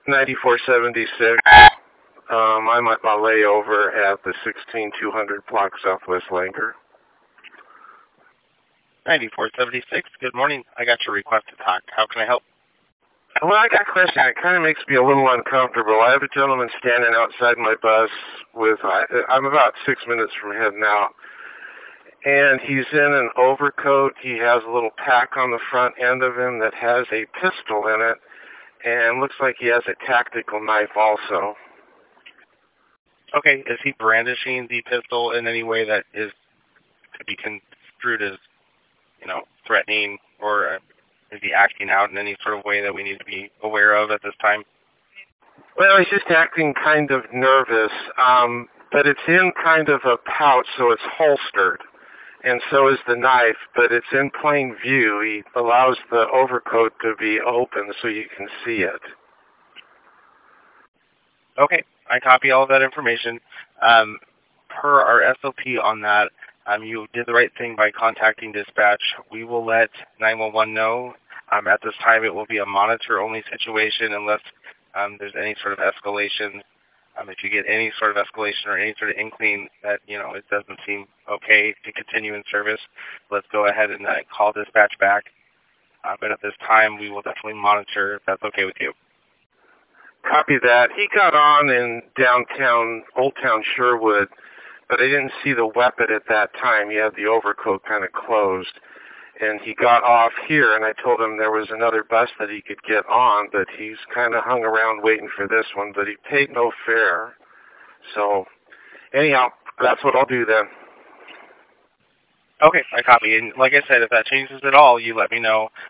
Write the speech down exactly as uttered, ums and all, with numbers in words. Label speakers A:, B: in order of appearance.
A: ninety-four seventy-six. Um, I'm at my layover at the sixteen two hundred block Southwest Lanker.
B: ninety-four seventy-six, good morning. I got your request to talk. How can I help?
A: Well, I got a question. It kind of makes me a little uncomfortable. I have a gentleman standing outside my bus with, I, I'm about six minutes from heading out. And he's in an overcoat. He has a little pack on the front end of him that has a pistol in it. And looks like he has a tactical knife also.
B: Okay, is he brandishing the pistol in any way that is could be construed as, you know, threatening, or uh, is he acting out in any sort of way that we need to be aware of at this time?
A: Well, he's just acting kind of nervous, um, but it's in kind of a pouch, so it's holstered. And so is the knife, but it's in plain view. He allows the overcoat to be open so you can see it.
B: Okay, I copy all of that information. Um, per our S O P on that, um, you did the right thing by contacting dispatch. We will let nine one one know. Um, at this time, it will be a monitor-only situation unless um, there's any sort of escalation. Um, if you get any sort of escalation or any sort of inkling that, you know, it doesn't seem okay to continue in service, let's go ahead and uh, call dispatch back. Uh, but at this time, we will definitely monitor if that's okay with you.
A: Copy that. He got on in downtown, Old Town Sherwood, but I didn't see the weapon at that time. He had the overcoat kind of closed. And he got off here, and I told him there was another bus that he could get on, but he's kind of hung around waiting for this one, but he paid no fare. So, anyhow, that's what I'll do then.
B: Okay, I copy. And like I said, if that changes at all, you let me know.